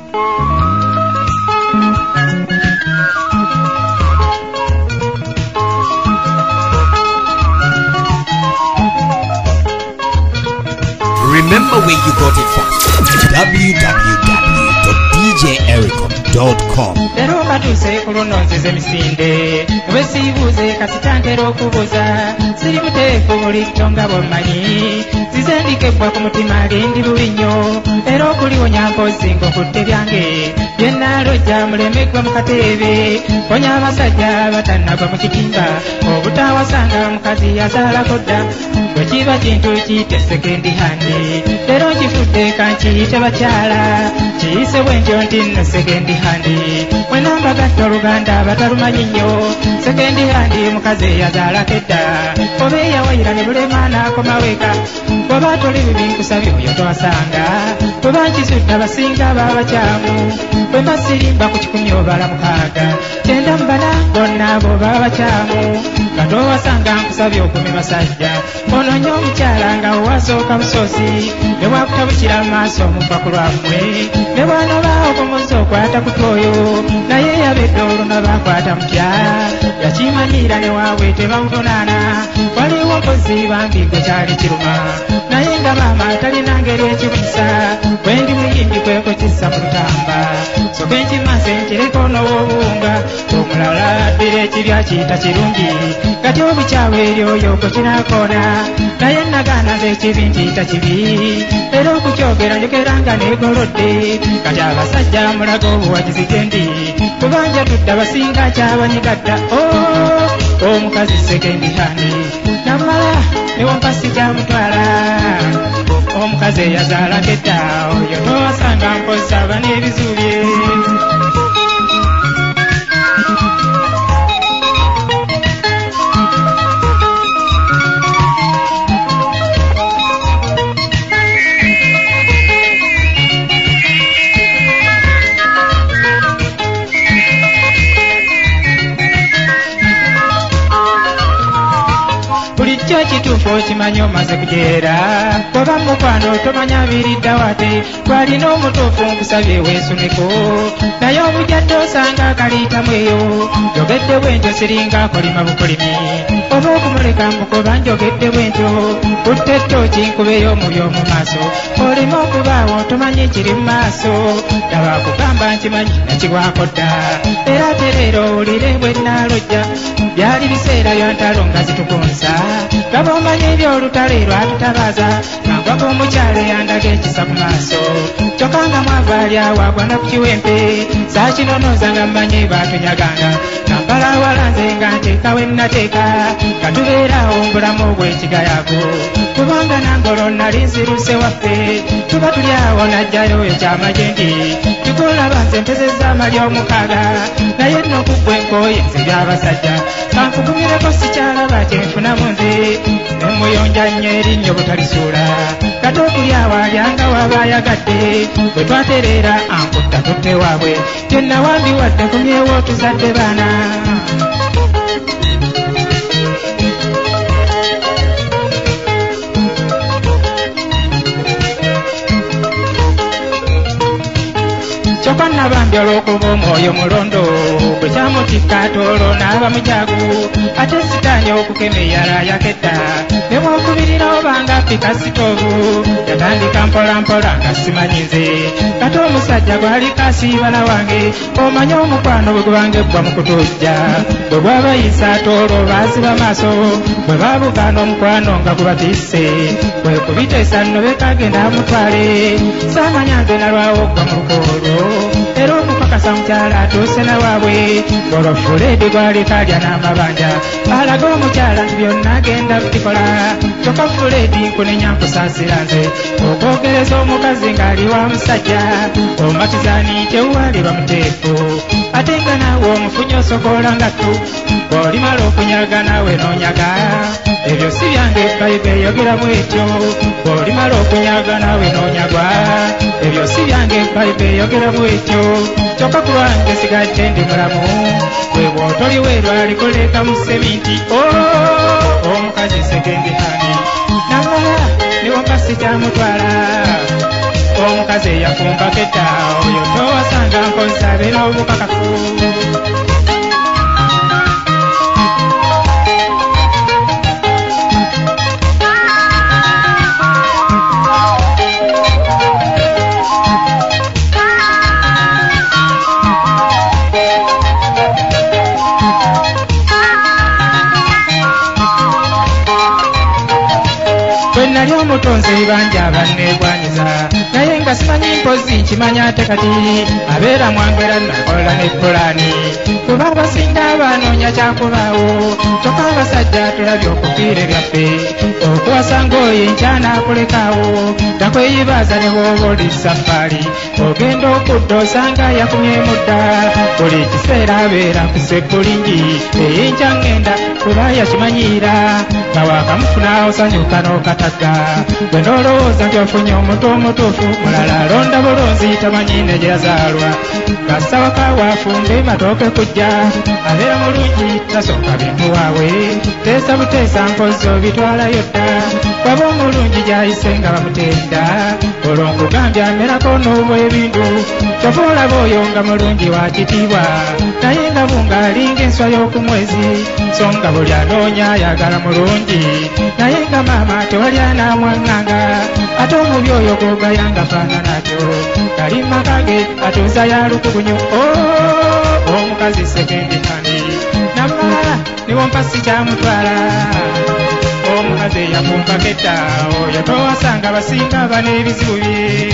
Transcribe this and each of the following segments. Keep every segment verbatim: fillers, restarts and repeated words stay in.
Remember where you got it from. w w w dot d j ericom dot com. Lero batuse kulono nzize misinde wesibuze kasitantero okubuza siri mutefu muri tonga bomanyi zizendike kwa kumutima lindi lulinyo ero kuliwo nyampozi ngo kutte byange yenalo ja mulemekwa mukatebe konya abasajja batanagwa mu kitimba obutawasanga mukazi yazala kodda wekiba kintu kiyite sekendi handi lero kifudde kankiyite bakyala kiyise bwentyo nti nno sekendi handi mwenamba gatta oluganda batalumanyi nnyo sekendi handi mukazi yazala kedda oba eyawayira ne bulemana akomaweka bw'oba toli bibi nkusabye oyo twasanga bw'oba nkisudde abasinga babakyamu bwe mbasirimba ku kikumi obala mukaaga kyenda mubana bonna abo babakyamu nga towasanga nkusabye okumi basajja ono nnyo omukyala nga owasooka busoosi ne bwakutabukira mu maaso omuva ku lwammwe ne bwanobaawo omuzi okwata ku twoyo naye yabedde oluna bakwata mutya yakimanyira ne waabwe tebamuvunaana waliwo mpozi bambi gwe kyali kiruma naye nga maama talina ngeri ekibunyisa bwendi muyindi kweko kissa mu lutamba soka enkimansi nkireko n'obuwunga omulala addira ekibya kiyita kirungi kati obukyawe eri oyo kwe kinakoona naye nagaana z'ekibi nkiyita kibi era okukyogera njogera nga neegolodde kati abasajja mulaga obuwagizi gendi kubanja tudde abasinga kyabanyigadda o omukazi sekendi handi namala newampasi kyamutwala omukazi eyazaala kedda oyo towasanga mpozi aba n'ebizubye kituufu okimanyi omaze kujeera bw'oba mukwano tomanya biridda wate twalina omutuufu nkusabye weesumeko naye obujjadde osanga akaliitamu eyo njogedde bwentyo siringa kolima bukolimi oba okumuleka mukuba njogedde bwentyo kutte ettooki nkubeyo omuli omu maaso oleme okubaawo tomanyi kiri mu maaso daba kugamba nkimanyi nakigwako dda era tereero owulire bwe nnaalojja byali biseera bya ntalo nga zitukunsa gaba omanyi ebyolutale lwatutabaaza nangwako omukyala eyandaga ekisa ku maaso kyokka nga mwava ali awo agwana ku kiwempe saakinonoza nga mmanyi baatunyaganga nampala awalanze nga nteekawo ennateeka katubeeraawo mbulamu obw'ekigayaago kubanga nangolo nali nziruse waffe tuba tuli awo najjayo ekyamajendi tugolaba nze mpezezza amali omukaaga naye nno kuggwe nkooye nze by'abasajja kanfugumireko sikyalaba kyenfunamu nze nemuyonja nnyo erinnyo butalisuula kati okuli awo alyanga waba ayagadde bwe twatereera ankutta tutte waabwe kyennawambiwadde kumyewo tuzadde baana kyokka nabambye olw'okuba omwoyo mulondo bwe kyamutikka atoolo n'aba mujagu ate sitaanye okukema eyala yakedda ne bw'okubirira obanga pika sitoovu yatandika mpolampola nga simanyize kati omusajja gwaliko asiibala wange omanye omukwano bwe gubanga ebbwa mu kutujja bwe bwabayisa atoolo baaziba maaso bwe baabugaana omukwano nga gubatisse bwe kubiteesa nno bekagenda amutwale saamanya nze nalwawo oggwa mu lukoolo era okukakasa mukyala atuuse na waabwe olwo fuleedi gwalika alya n'amabanja alaga omukyala nti byonna agenda bikola kyokka fuleedi nkunenya nkusaasira nze okwogereza omukazi ng'ali wa musajja omatizaani tewali bamuteefu ate nga naawe omufunye osokoola ngattu bw'olimala okunyaga naawe n'onyaga ebyo si byange bayibe eyogeramu etyo bw'olimala okunyaga naawe n'onyagwa ebyo si byange bayibe eyogeramu etyo kyokka ku lwange sigadde ndi mulamu bwe bw'otoli weerwalikoleka mu seminti omukazi sekendi handi namala niwo mpasi kyamutwala omukazi eyafumbako edda oyo towa mpozi abe n'obukakafu. Nali omutonzi banja banneegwanyiza naye nga simanyi mpozi nkimanya ate kati abeera mwangwera nakola ne pulaani kuba abasinga abanoonya kyakubaawo kyokka abasajja tulabye okufiira ebyaffe okuwasa ng'oyo nkyanakulekaawo takweyibaaza ne bw'oba oli safari ogenda okudda osanga yakumyemu dda buli kiseera abeera nkuse bulingi eyinja ngenda kuba yakimanyiira nga waakamufuna osanyuka n'okatagga gwe n'olowooza nti ofunye omuntu omutuufu mulala alonda bulunzi tamanyi ne gye yazaalwa kasawa kawaafumbe matooke kujja abeera mulungi tasooka bintu waabwe teesa buteesa mpozi obitwalayo dda waba omulungi gy'ayise nga bamutenda olwo nkugambye amerako n'obwebintu kyova olaba oyo nga mulungi wa kitiibwa naye nga bungalinga enswa y'oku mwezi so nga buli anoonya ayagala mulungi naye nga maama tewali anamwaŋŋanga ate omubi oyo gwogayanga faanana atyo kali makage atuuza yalukugunyu omukazi sekendikani namala niwo mpasi kyamutwala omukazi eyakumpako edda oyo towasanga basinga bana ebizibu bye.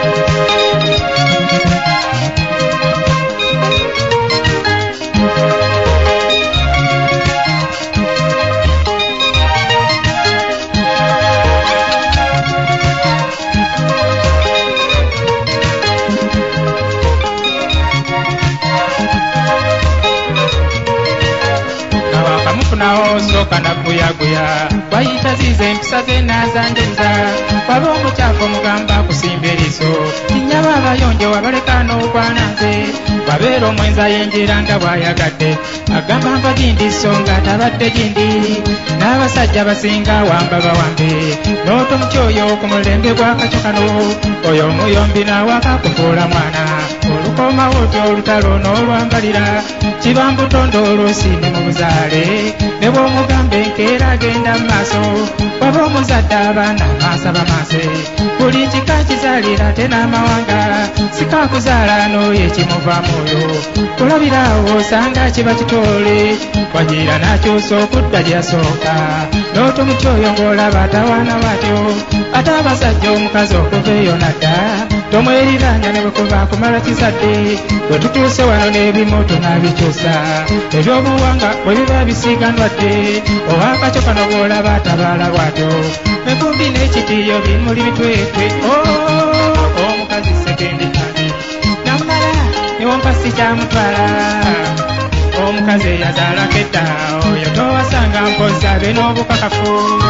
Nawo soka na kuyaguya wayita zize empisa ze nazanjeza waba omukyafu omugamba kusimba eriso tinyaba abayonjo wabaleka n'okwananze wabeera omwenza yenjera nga bw'ayagadde agamba mba gindi so nga tabadde gindi n'abasajja basinga wamba bawambe n'otomuki oyo ku mulembe gw'akacyo kano oyo omuyombi n'awaka kufuula mwana olukomawo otyo olutalo n'olwambalira kiba mbutondo olwosiime mu buzaale ne bw'omugambe enkeera agenda mu maaso waba omuzadde abaana maasaba maase buli kika kizaalira ate n'amawanga sikakuzaala n'oyo ekimuvaamu oyo kulabiraawo osanga kiba kitole wagira n'akyusa okudda gye yasooka n'otomuti oyo ng'olaba atawaana batyo ate abasajja omukazi okuva eyo nadda tomweriranya ne bwe kuva kumala kizadde bwe tutuuse wano n'ebimu tunaabikyusa ebyobuwanga bwe biba bisiiganwadde oba akacyo kano bw'olaba atabaala bw'atyo enkumbi n'ekitiiyo bimuli bitwetwe omukazi sekendikani namala niwo mpasi kyamutwala omukazi eyazaalako edda oyo towasanga mpozi abe n'obukakafu.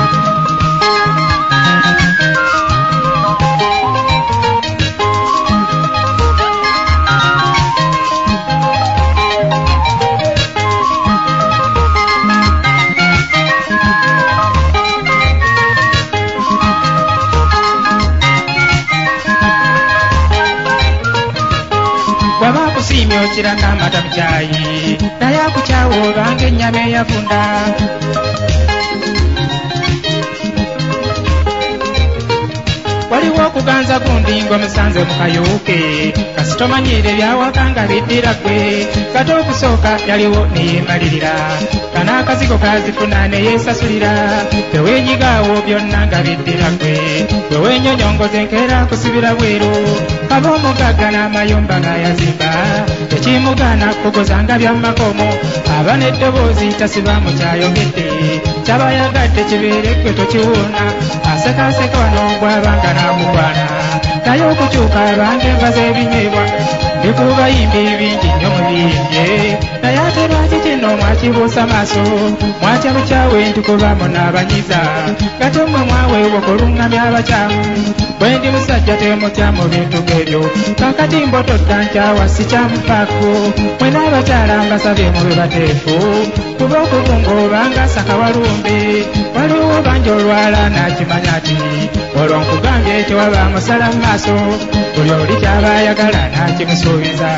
Kusiimya okirako amata mu kyayi naye akukyawa obanga ennyama eyavunda waliwo okuganza gundi ng'omusanze mu kayuuke kasi tomanyiire byawaka nga biddira ggwe kati okusooka yaliwo neyeemalirira kana akazigo kazifuna neyeesasulira teweenyigaawo byonna nga biddira ggwe bwe weenyonyongoza enkeera kusibira bweru kaba omugagga n'amayumba ng'ayazimba tekimugaana kugoza nga byamakomo aba n'eddoboozi tasibaamu kyayogedde kyabayagadde kibeere ggwe tokiwuuna asekaaseka wano gw'abanga n'akugwana naye okukyuka abanga enva z'ebinyeebwa ndikubayimbi bingi nnyo mu biyimbye naye ate lwaki kino mwakibuusa maaso mwatya bukyawe ntikubaamu n'abanyiza kati mmwe mwaweebwa okuluŋŋamya abakyamu bwe ndi musajja temutya mu bintu ng'ebyo kakati mbotodda nkyawa sikyamufaako mwe n'abakyala mbasabye mube bateefu kuba okubunga obanga sakawalumbe waliwo banja olwala n'akimanya ati olwo nkugambye tewaba musala mu maaso buli oli kyaba ayagala n'akimusuubiza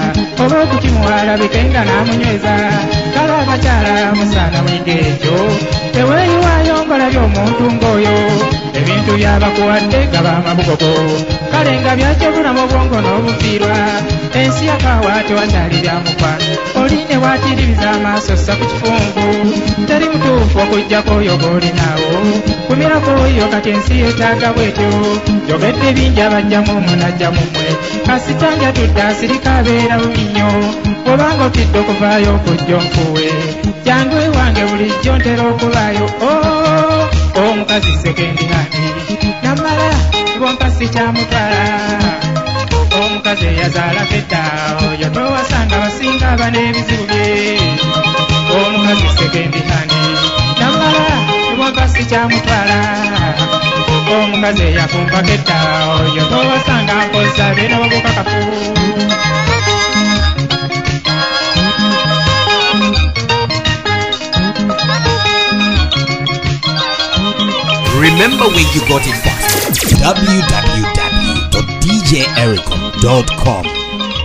oba okukimuwala bikenga n'amunyweza kale abakyala musaana mwige ekyo teweeyiwaayo ngolabye omuntu ng'oyo ebintu byabakuwadde gaba amabugogo kale nga byakebula mu bwongo n'obuviirwa ensi yakaawa tewakyali byamukwano oli ne waatiribiza amaaso ssa ku kifungu teri mutuufu okuggyako oyo g'olinaawo kumirako oyo kati ensi yeetaaga bwetyo jogedde bingi abajjamu omunajja mumwe kasitanja tudde asirika abeera buminyo obanga otidde okuvaayo okujja onfuwe jangu ewange bulijjo ntera okubaayo omukazi sekendihani namala bompa sikyamutwala omukazi eyazaala fedda oyo towasanga basinga abana ebizibu bye omukazi sekendihani namala bompa sikyamutwala omukazi eyafumba fedda oyo towasanga nkoza beera wabukakafu. Remember where you got it from. w w w dot d j ericom dot com